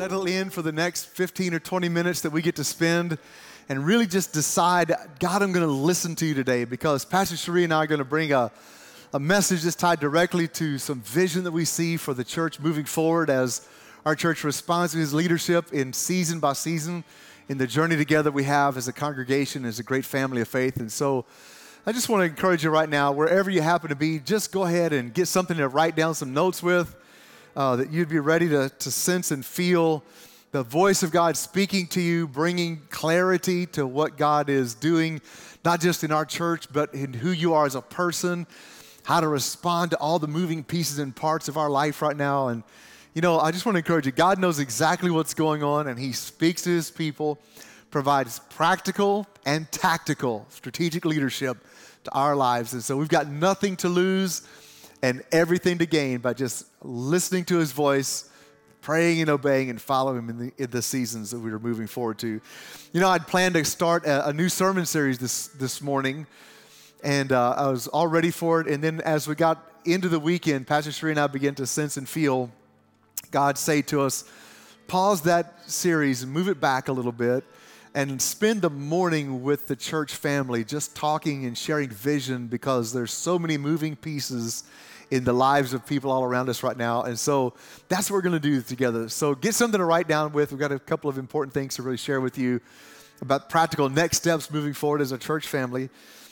settle in for the next 15 or 20 minutes that we get to spend and really just decide, God, I'm going to listen to you today, because Pastor Cherie and I are going to bring a message that's tied directly to some vision that we see for the church moving forward as our church responds to his leadership in season by season in the journey together we have as a congregation, as a great family of faith. And so I just want to encourage you right now, wherever you happen to be, just go ahead and get something to write down some notes with, that you'd be ready to sense and feel the voice of God speaking to you, bringing clarity to what God is doing, not just in our church, but in who you are as a person, how to respond to all the moving pieces and parts of our life right now. And, you know, I just want to encourage you, God knows exactly what's going on, and he speaks to his people, provides practical and tactical strategic leadership to our lives. And so we've got nothing to lose and everything to gain by just listening to his voice, praying and obeying, and following him in the seasons that we are moving forward to. You know, I'd planned to start a new sermon series this morning, and I was all ready for it. And then as we got into the weekend, Pastor Cherie and I began to sense and feel God say to us, pause that series and move it back a little bit and spend the morning with the church family just talking and sharing vision, because there's so many moving pieces in the lives of people all around us right now. And so that's what we're going to do together. So get something to write down with. We've got a couple of important things to really share with you about practical next steps moving forward as a church family.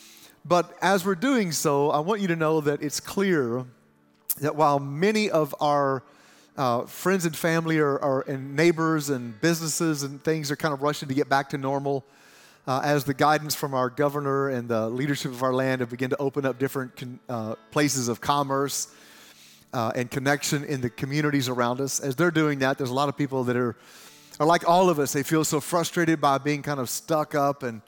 But as we're doing so, I want you to know that it's clear that while many of our friends and family and neighbors and businesses and things are kind of rushing to get back to normal, as the guidance from our governor and the leadership of our land have begun to open up different places of commerce and connection in the communities around us. As they're doing that, there's a lot of people that are like all of us. They feel so frustrated by being kind of stuck up and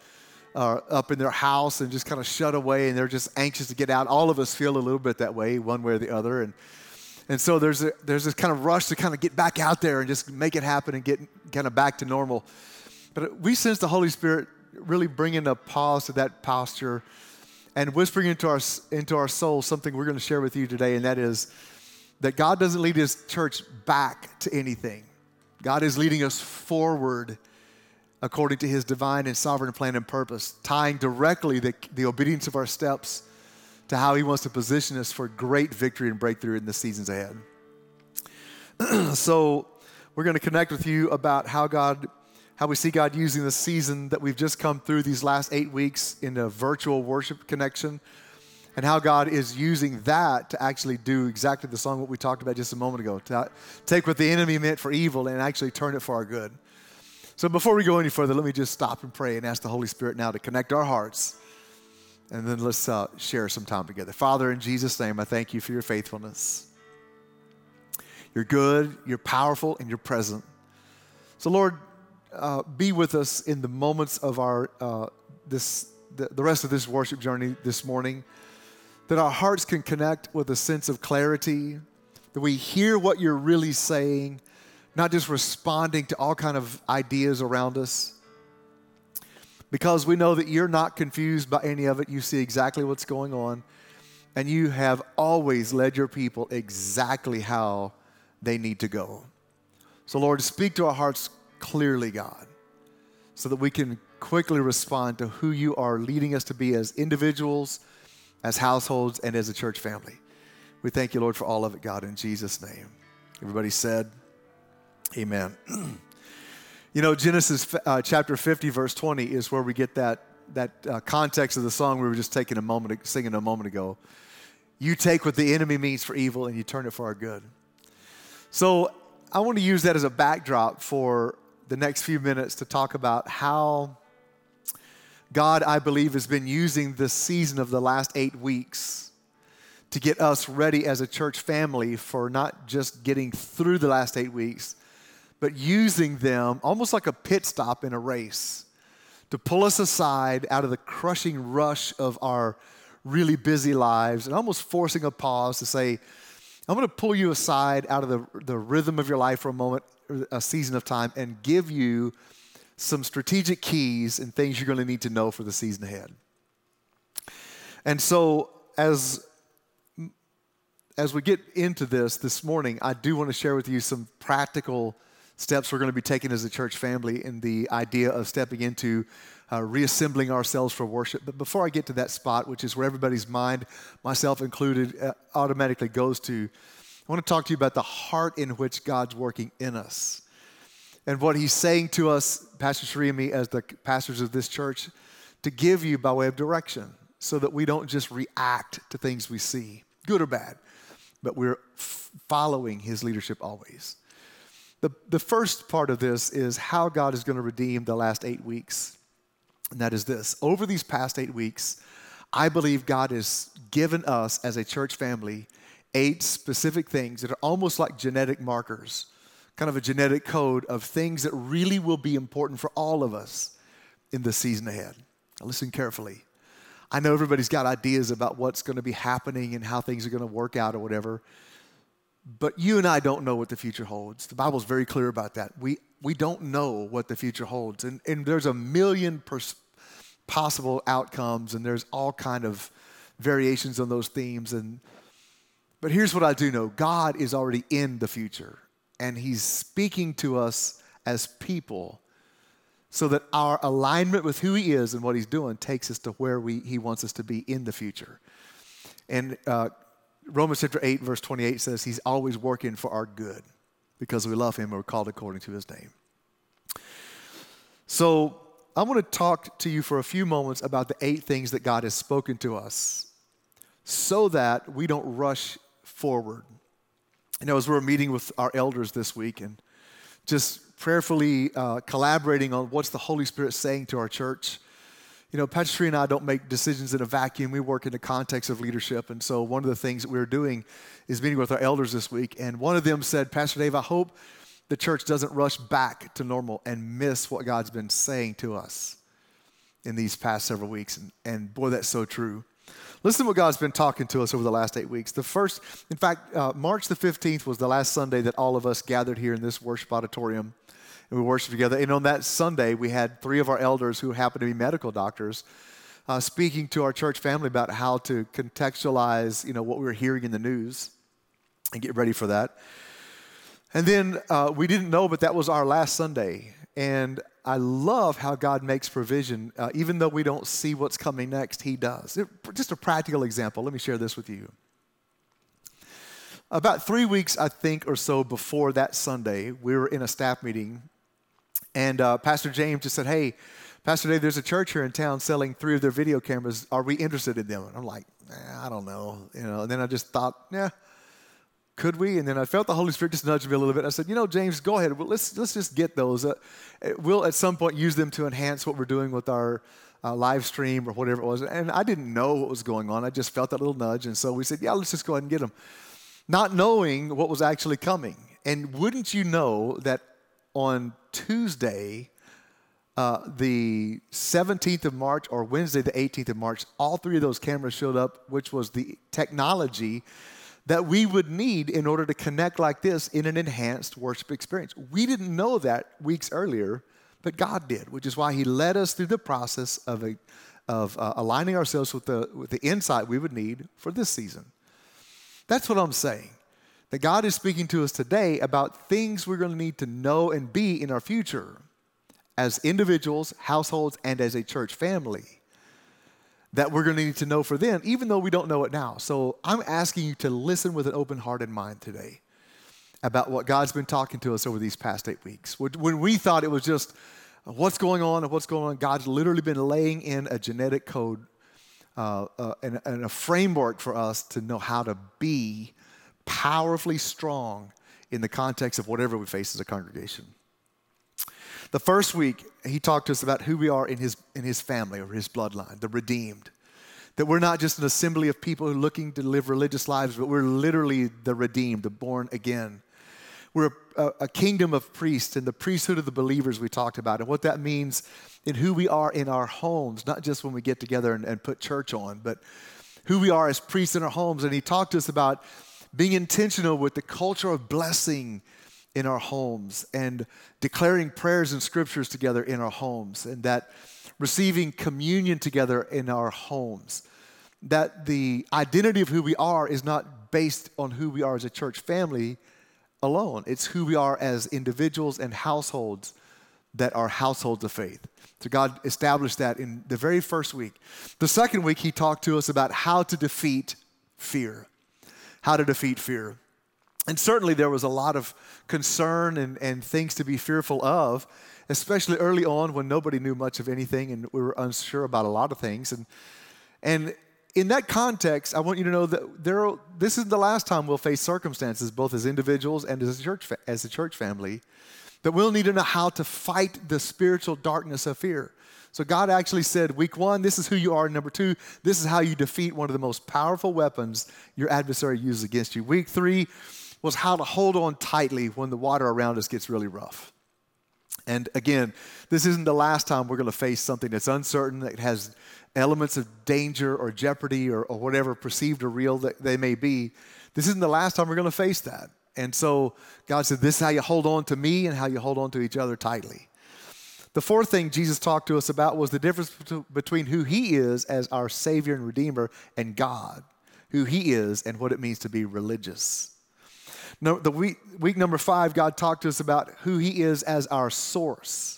up in their house and just kind of shut away, and they're just anxious to get out. All of us feel a little bit that way, one way or the other. And so there's this kind of rush to kind of get back out there and just make it happen and get kind of back to normal. But we sense the Holy Spirit really bringing a pause to that posture and whispering into our soul something we're going to share with you today, and that is that God doesn't lead his church back to anything. God is leading us forward according to his divine and sovereign plan and purpose, tying directly the obedience of our steps to how he wants to position us for great victory and breakthrough in the seasons ahead. So we're going to connect with you about how we see God using the season that we've just come through these last 8 weeks in a virtual worship connection, and how God is using that to actually do exactly the song what we talked about just a moment ago, to take what the enemy meant for evil and actually turn it for our good. So before we go any further, let me just stop and pray and ask the Holy Spirit now to connect our hearts, and then let's share some time together. Father, in Jesus' name, I thank you for your faithfulness. You're good, you're powerful, and you're present. So Lord, be with us in the moments of our the rest of this worship journey this morning, that our hearts can connect with a sense of clarity, that we hear what you're really saying, not just responding to all kind of ideas around us, because we know that you're not confused by any of it. You see exactly what's going on, and you have always led your people exactly how they need to go. So Lord, speak to our hearts clearly, God, so that we can quickly respond to who you are leading us to be as individuals, as households, and as a church family. We thank you, Lord, for all of it, God, in Jesus' name. Everybody said, amen. You know, Genesis chapter 50, verse 20 is where we get that context of the song we were just singing a moment ago. You take what the enemy means for evil and you turn it for our good. So I want to use that as a backdrop for the next few minutes to talk about how God, I believe, has been using this season of the last 8 weeks to get us ready as a church family for not just getting through the last 8 weeks, but using them almost like a pit stop in a race to pull us aside out of the crushing rush of our really busy lives and almost forcing a pause to say, I'm going to pull you aside out of the rhythm of your life for a moment, a season of time, and give you some strategic keys and things you're going to need to know for the season ahead. And so as we get into this morning, I do want to share with you some practical steps we're going to be taking as a church family in the idea of stepping into reassembling ourselves for worship. But before I get to that spot, which is where everybody's mind, myself included, automatically goes to, I want to talk to you about the heart in which God's working in us. And what he's saying to us, Pastor Sheree and me, as the pastors of this church, to give you by way of direction so that we don't just react to things we see, good or bad, but we're following his leadership always. The first part of this is how God is going to redeem the last 8 weeks. And that is this. Over these past 8 weeks, I believe God has given us as a church family 8 specific things that are almost like genetic markers, kind of a genetic code of things that really will be important for all of us in the season ahead. Now listen carefully. I know everybody's got ideas about what's going to be happening and how things are going to work out or whatever, but you and I don't know what the future holds. The Bible's very clear about that. We don't know what the future holds, and there's a million possible outcomes, and there's all kind of variations on those themes. But here's what I do know. God is already in the future, and he's speaking to us as people so that our alignment with who he is and what he's doing takes us to where he wants us to be in the future. And Romans chapter 8, verse 28 says he's always working for our good because we love him and we're called according to his name. So I want to talk to you for a few moments about the 8 things that God has spoken to us so that we don't rush forward. You know, as we're meeting with our elders this week and just prayerfully collaborating on what's the Holy Spirit saying to our church, you know, Pastor Sheree and I don't make decisions in a vacuum. We work in the context of leadership. And so one of the things that we're doing is meeting with our elders this week. And one of them said, Pastor Dave, I hope the church doesn't rush back to normal and miss what God's been saying to us in these past several weeks. And boy, that's so true. Listen to what God's been talking to us over the last 8 weeks. March the 15th was the last Sunday that all of us gathered here in this worship auditorium. And we worshiped together. And on that Sunday, we had 3 of our elders who happened to be medical doctors speaking to our church family about how to contextualize, what we were hearing in the news and get ready for that. And then we didn't know, but that was our last Sunday. And I love how God makes provision. Even though we don't see what's coming next, he does. Just a practical example. Let me share this with you. About 3 weeks, I think, or so before that Sunday, we were in a staff meeting. And Pastor James just said, hey, Pastor Dave, there's a church here in town selling 3 of their video cameras. Are we interested in them? And I'm like, I don't know. And then I just thought, could we? And then I felt the Holy Spirit just nudge me a little bit. I said, James, go ahead. Well, let's just get those. We'll at some point use them to enhance what we're doing with our live stream or whatever it was. And I didn't know what was going on. I just felt that little nudge. And so we said, let's just go ahead and get them. Not knowing what was actually coming. And wouldn't you know that on Tuesday, the 17th of March, or Wednesday, the 18th of March, all 3 of those cameras showed up, which was the technology that we would need in order to connect like this in an enhanced worship experience. We didn't know that weeks earlier, but God did, which is why he led us through the process of aligning ourselves with the insight we would need for this season. That's what I'm saying. That God is speaking to us today about things we're going to need to know and be in our future as individuals, households, and as a church family that we're going to need to know for then, even though we don't know it now. So I'm asking you to listen with an open heart and mind today about what God's been talking to us over these past 8 weeks. When we thought it was just what's going on, God's literally been laying in a genetic code and a framework for us to know how to be powerfully strong in the context of whatever we face as a congregation. The first week, he talked to us about who we are in his family or his bloodline, the redeemed. That we're not just an assembly of people who are looking to live religious lives, but we're literally the redeemed, the born again. We're a kingdom of priests and the priesthood of the believers we talked about, and what that means in who we are in our homes, not just when we get together and put church on, but who we are as priests in our homes. And he talked to us about being intentional with the culture of blessing in our homes and declaring prayers and scriptures together in our homes, and that receiving communion together in our homes. That the identity of who we are is not based on who we are as a church family alone. It's who we are as individuals and households that are households of faith. So God established that in the very first week. The second week, he talked to us about how to defeat fear. How to defeat fear. And certainly there was a lot of concern and things to be fearful of, especially early on when nobody knew much of anything and we were unsure about a lot of things. And in that context, I want you to know that this is the last time we'll face circumstances, both as individuals and as a church family, that we'll need to know how to fight the spiritual darkness of fear. So God actually said, week 1, this is who you are. Number 2, this is how you defeat one of the most powerful weapons your adversary uses against you. Week 3 was how to hold on tightly when the water around us gets really rough. And again, this isn't the last time we're going to face something that's uncertain, that has elements of danger or jeopardy or whatever, perceived or real that they may be. This isn't the last time we're going to face that. And so God said, this is how you hold on to me and how you hold on to each other tightly. The fourth thing Jesus talked to us about was the difference between who he is as our Savior and Redeemer and God, who he is and what it means to be religious. No, week number 5, God talked to us about who he is as our source.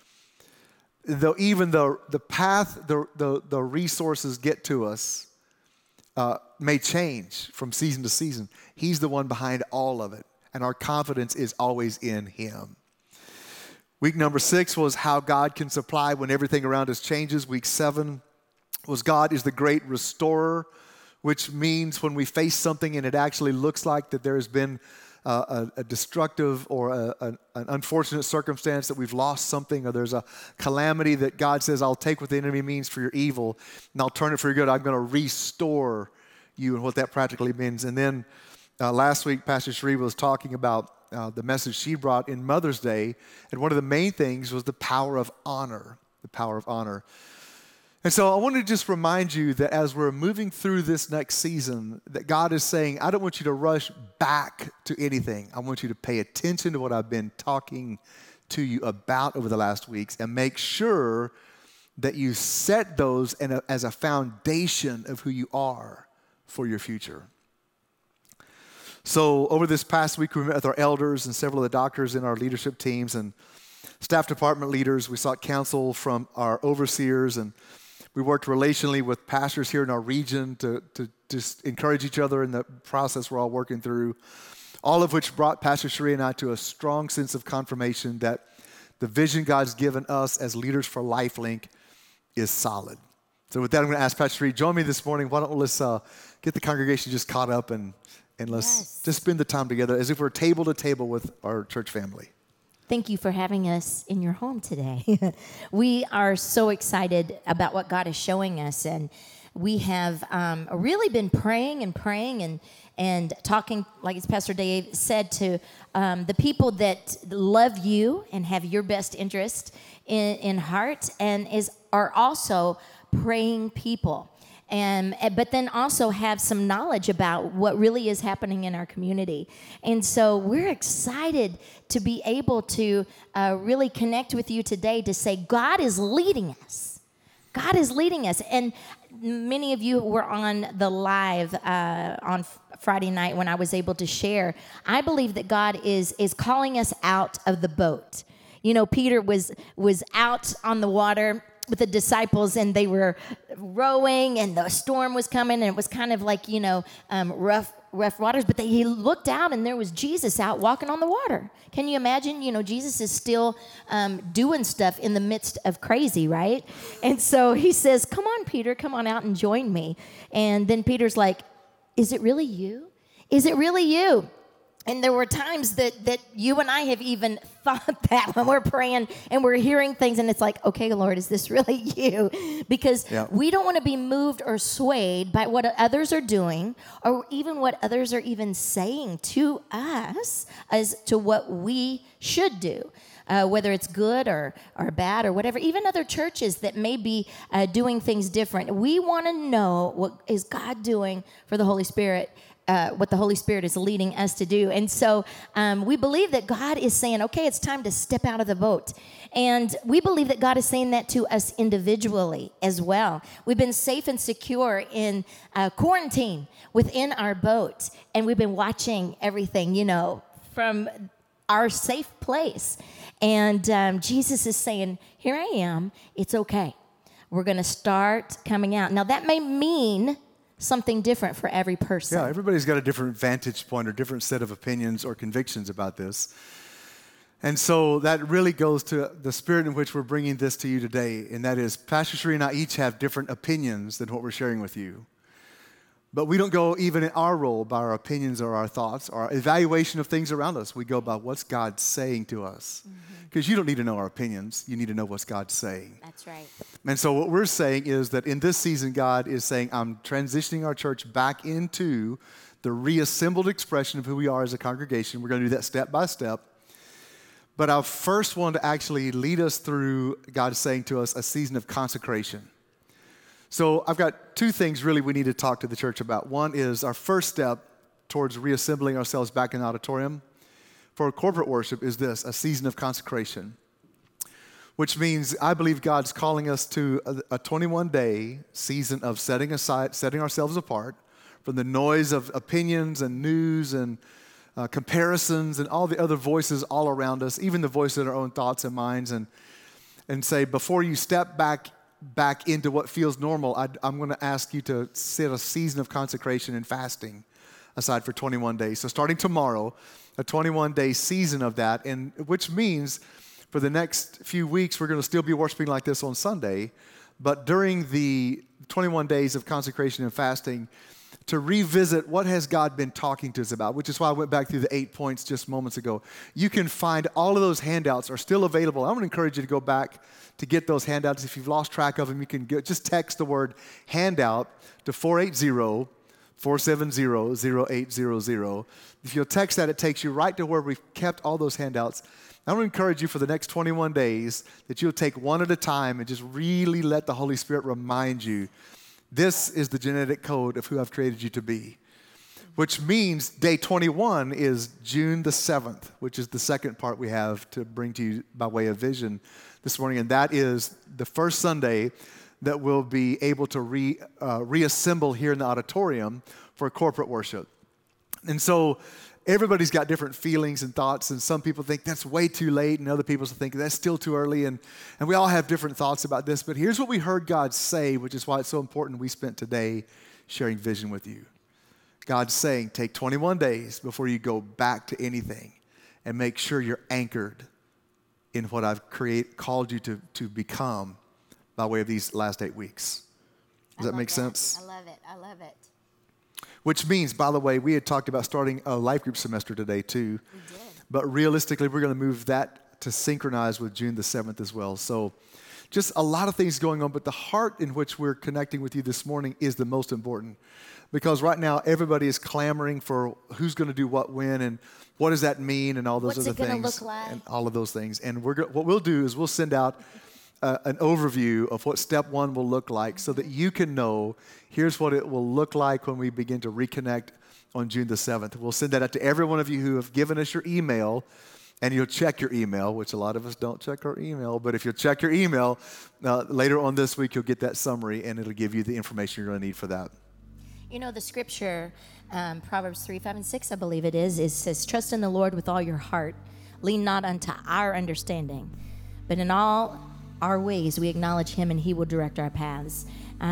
Though even the path, the resources get to us may change from season to season. He's the one behind all of it, and our confidence is always in him. Week number 6 was how God can supply when everything around us changes. Week 7 was God is the great restorer, which means when we face something and it actually looks like that there has been a destructive or an unfortunate circumstance, that we've lost something, or there's a calamity that God says, I'll take what the enemy means for your evil and I'll turn it for your good. I'm going to restore you, and what that practically means. And then last week, Pastor Sheree was talking about the message she brought in Mother's Day, and one of the main things was the power of honor, the power of honor. And so I want to just remind you that as we're moving through this next season, that God is saying, I don't want you to rush back to anything. I want you to pay attention to what I've been talking to you about over the last weeks, and make sure that you set those as a foundation of who you are for your future. So over this past week, we met with our elders and several of the doctors in our leadership teams and staff department leaders. We sought counsel from our overseers, and we worked relationally with pastors here in our region to just encourage each other in the process we're all working through, all of which brought Pastor Sheree and I to a strong sense of confirmation that the vision God's given us as leaders for LifeLink is solid. So with that, I'm going to ask Pastor Sheree, join me this morning. Why don't let's get the congregation just caught up and let's just spend the time together as if we're table to table with our church family. Thank you for having us in your home today. We are so excited about what God is showing us, and we have really been praying and talking, like as Pastor Dave said, to the people that love you and have your best interest in heart, and are also praying people. But then also have some knowledge about what really is happening in our community. And so we're excited to be able to really connect with you today to say God is leading us. God is leading us. And many of you were on the live on Friday night when I was able to share. I believe that God is calling us out of the boat. You know, Peter was out on the water with the disciples, and they were rowing, and the storm was coming, and it was kind of like, rough waters. But he looked out, and there was Jesus out walking on the water. Can you imagine? Jesus is still doing stuff in the midst of crazy, right? And so he says, come on, Peter, come on out and join me. And then Peter's like, is it really you? Is it really you? And there were times that you and I have even thought that when we're praying and we're hearing things, and it's like, okay, Lord, is this really you? Because we don't want to be moved or swayed by what others are doing, or even what others are even saying to us as to what we should do. Whether it's good or bad or whatever, even other churches that may be doing things different. We want to know what is God doing for the Holy Spirit, what the Holy Spirit is leading us to do. And so we believe that God is saying, okay, it's time to step out of the boat. And we believe that God is saying that to us individually as well. We've been safe and secure in quarantine within our boat, and we've been watching everything, from our safe place. And Jesus is saying, here I am. It's okay. We're going to start coming out. Now, that may mean something different for every person. Yeah, everybody's got a different vantage point or different set of opinions or convictions about this. And so that really goes to the spirit in which we're bringing this to you today, and that is Pastor Sheree and I each have different opinions than what we're sharing with you. But we don't go even in our role by our opinions or our thoughts or our evaluation of things around us. We go by what's God saying to us. Because you don't need to know our opinions. You need to know what's God saying. That's right. And so what we're saying is that in this season, God is saying, I'm transitioning our church back into the reassembled expression of who we are as a congregation. We're going to do that step by step. But I first want to actually lead us through, God is saying to us, a season of consecration. So I've got two things really we need to talk to the church about. One is our first step towards reassembling ourselves back in the auditorium for corporate worship is this, a season of consecration, which means I believe God's calling us to a 21-day season of setting ourselves apart from the noise of opinions and news and comparisons and all the other voices all around us, even the voice of our own thoughts and minds, and say, before you step back into what feels normal, I'm going to ask you to set a season of consecration and fasting aside for 21 days. So starting tomorrow, a 21-day season of that, and which means for the next few weeks, we're going to still be worshiping like this on Sunday, but during the 21 days of consecration and fasting, to revisit what has God been talking to us about, which is why I went back through the 8 points just moments ago. You can find all of those handouts are still available. I'm going to encourage you to go back to get those handouts. If you've lost track of them, you can just text the word handout to 480-470-0800. If you'll text that, it takes you right to where we've kept all those handouts. I want to encourage you for the next 21 days that you'll take one at a time and just really let the Holy Spirit remind you, this is the genetic code of who I've created you to be. Which means day 21 is June the 7th, which is the second part we have to bring to you by way of vision this morning. And that is the first Sunday that we'll be able to reassemble here in the auditorium for corporate worship. And so everybody's got different feelings and thoughts, and some people think that's way too late, and other people think that's still too early, and we all have different thoughts about this. But here's what we heard God say, which is why it's so important we spent today sharing vision with you. God's saying, take 21 days before you go back to anything, and make sure you're anchored in what I've called you to become by way of these last 8 weeks. Does that make sense? I love it. I love it. Which means, by the way, we had talked about starting a life group semester today too. We did. But realistically, we're going to move that to synchronize with June the 7th as well. So just a lot of things going on, but the heart in which we're connecting with you this morning is the most important. Because right now, everybody is clamoring for who's going to do what when and what does that mean and all those other things. What's it going to look like? And all of those things. And what we'll do is we'll send out an overview of what step one will look like so that you can know here's what it will look like when we begin to reconnect on June the 7th. We'll send that out to every one of you who have given us your email, and you'll check your email, which a lot of us don't check our email. But if you'll check your email, later on this week, you'll get that summary, and it'll give you the information you're going to need for that. You know, the scripture, Proverbs 3, 5, and 6, I believe it says, trust in the Lord with all your heart. Lean not unto our understanding, but in all our ways we acknowledge him, and he will direct our paths.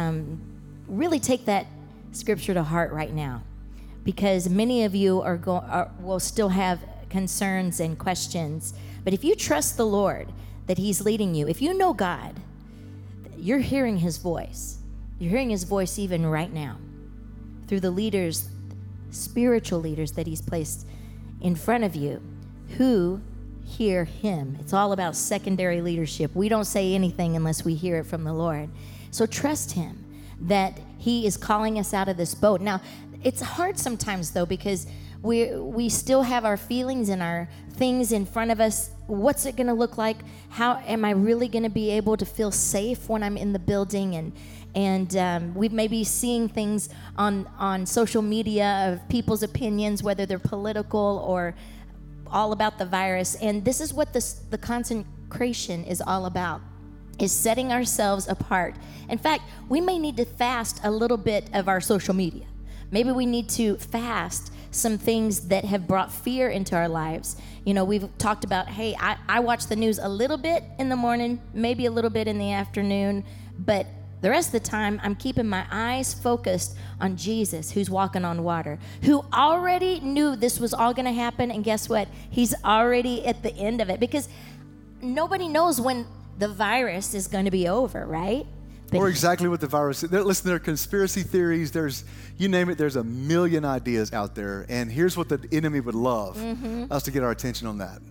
Really take that scripture to heart right now, because many of you will still have concerns and questions. But if you trust the Lord that he's leading you, if you know God, you're hearing his voice. You're hearing his voice even right now through the leaders, spiritual leaders that he's placed in front of you who hear him. It's all about secondary leadership. We don't say anything unless we hear it from the Lord. So trust him that he is calling us out of this boat. Now, it's hard sometimes, though, because we still have our feelings and our things in front of us. What's it going to look like? How am I really going to be able to feel safe when I'm in the building? And we may be seeing things on social media of people's opinions, whether they're political or all about the virus. And this is what the consecration is all about, is setting ourselves apart. In fact, we may need to fast a little bit of our social media. Maybe we need to fast some things that have brought fear into our lives. You know, we've talked about, hey, I watch the news a little bit in the morning, maybe a little bit in the afternoon, but the rest of the time, I'm keeping my eyes focused on Jesus, who's walking on water, who already knew this was all going to happen. And guess what? He's already at the end of it, because nobody knows when the virus is going to be over, right? Or exactly what the virus is. Listen, there are conspiracy theories. There's, you name it, there's a million ideas out there. And here's what the enemy would love, us to get our attention on that.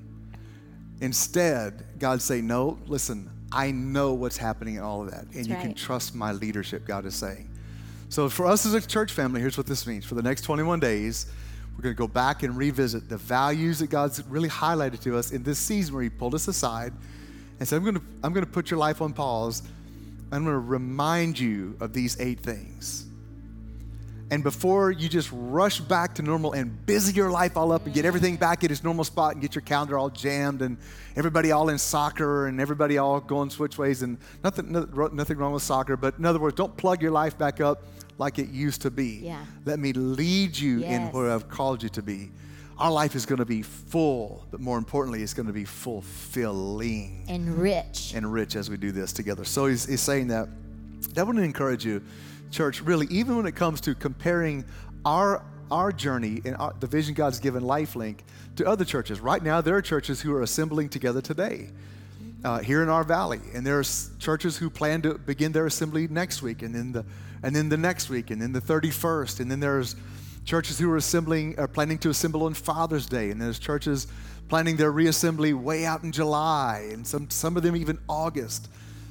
Instead, God say, no, listen, I know what's happening in all of that. And you can trust my leadership, God is saying. So for us as a church family, here's what this means. For the next 21 days, we're going to go back and revisit the values that God's really highlighted to us in this season where he pulled us aside and said, I'm going to put your life on pause. I'm going to remind you of these 8 things. And before you just rush back to normal and busy your life all up and get everything back at its normal spot and get your calendar all jammed and everybody all in soccer and everybody all going switch ways, and nothing wrong with soccer, but in other words, don't plug your life back up like it used to be. Yeah. Let me lead you in where I've called you to be. Our life is going to be full, but more importantly, it's going to be fulfilling. And rich. And rich as we do this together. So he's saying that. I want to encourage you, church, really, even when it comes to comparing our journey and the vision God's given LifeLink to other churches. Right now, there are churches who are assembling together today here in our valley. And there's churches who plan to begin their assembly next week, and then the next week, and then the 31st. And then there's churches who are planning to assemble on Father's Day, and there's churches planning their reassembly way out in July, and some of them even August.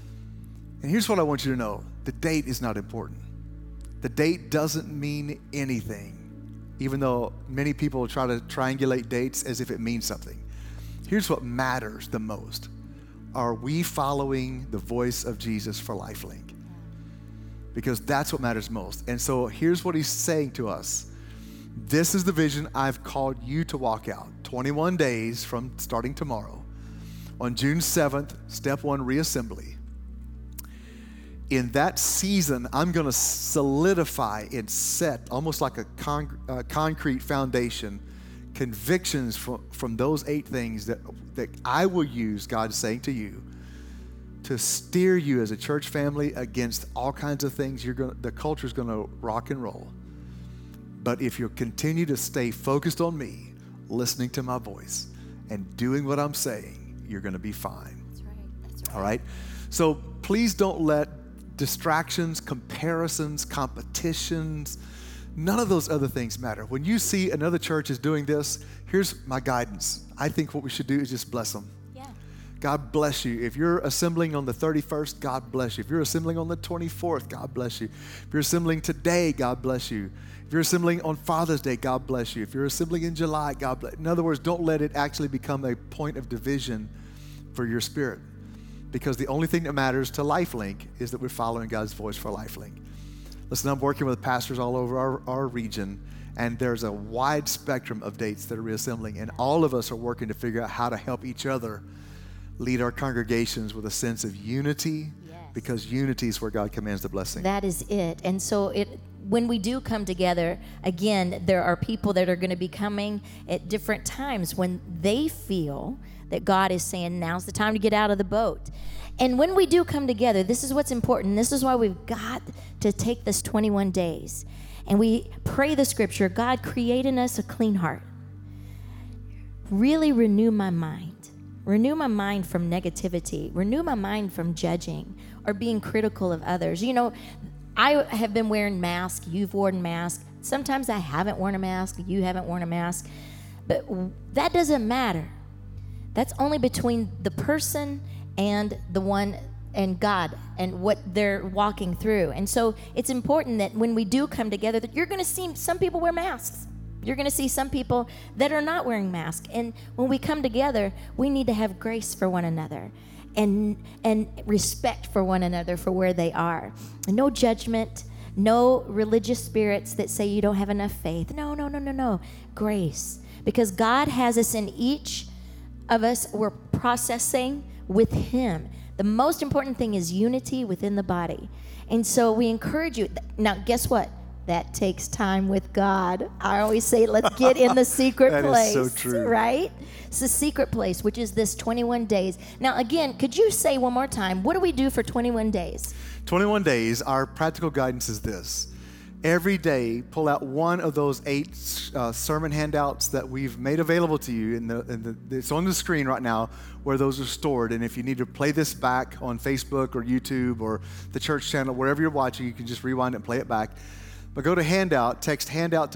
And here's what I want you to know. The date is not important. The date doesn't mean anything, even though many people try to triangulate dates as if it means something. Here's what matters the most. Are we following the voice of Jesus for LifeLink? Because that's what matters most. And so here's what he's saying to us. This is the vision I've called you to walk out. 21 days from starting tomorrow. On June 7th, step 1, reassembly. In that season, I'm going to solidify and set, almost like a concrete foundation, convictions from those 8 things that I will use, God is saying to you, to steer you as a church family against all kinds of things. The culture's going to rock and roll. But if you continue to stay focused on me, listening to my voice, and doing what I'm saying, you're going to be fine. That's right. That's right. All right? So please don't let distractions, comparisons, competitions, none of those other things matter. When you see another church is doing this, here's my guidance. I think what we should do is just bless them. Yeah. God bless you. If you're assembling on the 31st, God bless you. If you're assembling on the 24th, God bless you. If you're assembling today, God bless you. If you're assembling on Father's Day, God bless you. If you're assembling in July, God bless you. In other words, don't let it actually become a point of division for your spirit. Because the only thing that matters to LifeLink is that we're following God's voice for LifeLink. Listen, I'm working with pastors all over our region, and there's a wide spectrum of dates that are reassembling, and all of us are working to figure out how to help each other lead our congregations with a sense of unity, because unity is where God commands the blessing. That is it. And so when we do come together, again, there are people that are going to be coming at different times when they feel that God is saying, now's the time to get out of the boat. And when we do come together, this is what's important. This is why we've got to take this 21 days. And we pray the scripture, God, create in us a clean heart. Really renew my mind. Renew my mind from negativity. Renew my mind from judging or being critical of others. You know, I have been wearing masks. You've worn masks. Sometimes I haven't worn a mask. You haven't worn a mask. But that doesn't matter. That's only between the person and the one and God and what they're walking through. And so it's important that when we do come together, that you're going to see some people wear masks. You're going to see some people that are not wearing masks. And when we come together, we need to have grace for one another and respect for one another for where they are. And no judgment, no religious spirits that say you don't have enough faith. No. Grace. Because God has us in each of us, we're processing with Him. The most important thing is unity within the body. And so we encourage you. Now, guess what? that takes time with God. I always say, let's get in the secret That place. is so true. Right? It's the secret place, which is this 21 days. Now, again, could you say one more time, what do we do for 21 days? 21 days, our practical guidance is this. Every day, pull out one of those 8 sermon handouts that we've made available to you. It's on the screen right now where those are stored. And if you need to play this back on Facebook or YouTube or the church channel, wherever you're watching, you can just rewind it and play it back. But go to handout, text handout to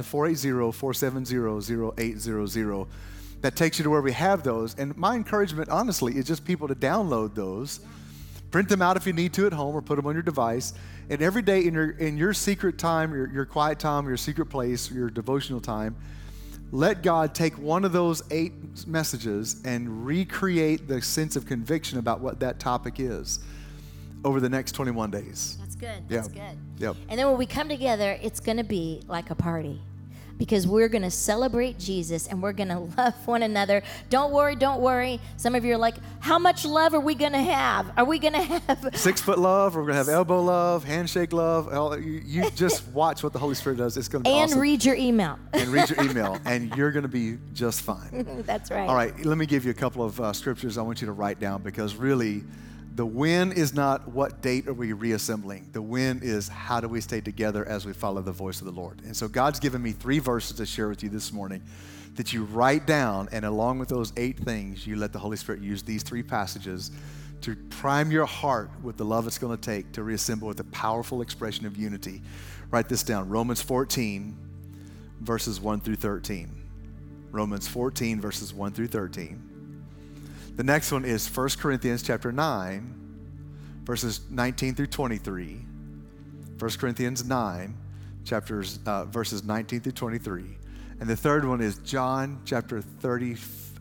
480-470-0800. That takes you to where we have those. And my encouragement, honestly, is just people to download those. Print them out if you need to at home or put them on your device. And every day in your secret time, your quiet time, your secret place, your devotional time, let God take one of those 8 messages and recreate the sense of conviction about what that topic is over the next 21 days. That's good. That's good. Yep. And then when we come together, it's going to be like a party. Because we're going to celebrate Jesus and we're going to love one another. Don't worry, don't worry. Some of you are like, how much love are we going to have? Are we going to have 6-foot love? We're going to have elbow love, handshake love. You just watch what the Holy Spirit does. It's going to be awesome. And read your email. And read your email, and you're going to be just fine. That's right. All right, let me give you a couple of scriptures I want you to write down, because really, the win is not what date are we reassembling. The win is how do we stay together as we follow the voice of the Lord. And so God's given me 3 verses to share with you this morning that you write down, and along with those 8 things, you let the Holy Spirit use these 3 passages to prime your heart with the love it's going to take to reassemble with a powerful expression of unity. Write this down, Romans 14, verses 1 through 13. Romans 14, verses 1 through 13. The next one is 1 Corinthians chapter 9, verses 19 through 23. 1 Corinthians 9, verses 19 through 23. And the third one is John chapter 13.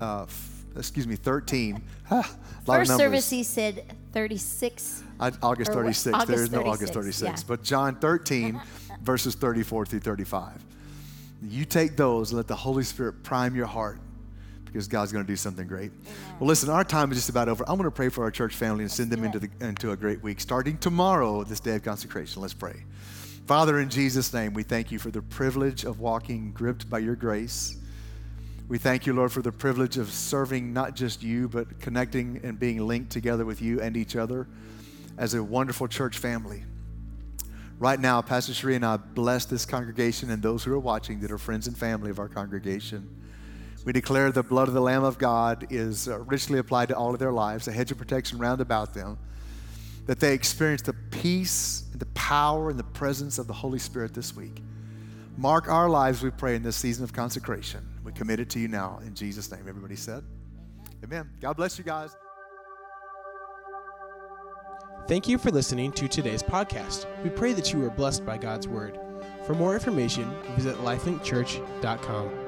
First service he said 36. August 36. There is no 36, August 36. yeah. But John 13, verses 34 through 35. You take those and let the Holy Spirit prime your heart, because God's going to do something great. Amen. Well, listen, our time is just about over. I'm going to pray for our church family and send them into a great week, starting tomorrow, this day of consecration. Let's pray. Father, in Jesus' name, we thank you for the privilege of walking gripped by your grace. We thank you, Lord, for the privilege of serving not just you, but connecting and being linked together with you and each other as a wonderful church family. Right now, Pastor Sheree and I bless this congregation and those who are watching that are friends and family of our congregation. We declare the blood of the Lamb of God is richly applied to all of their lives, a hedge of protection round about them, that they experience the peace, the power, and the presence of the Holy Spirit this week. Mark our lives, we pray, in this season of consecration. We commit it to you now in Jesus' name. Everybody said, amen. God bless you guys. Thank you for listening to today's podcast. We pray that you were blessed by God's word. For more information, visit lifelinkchurch.com.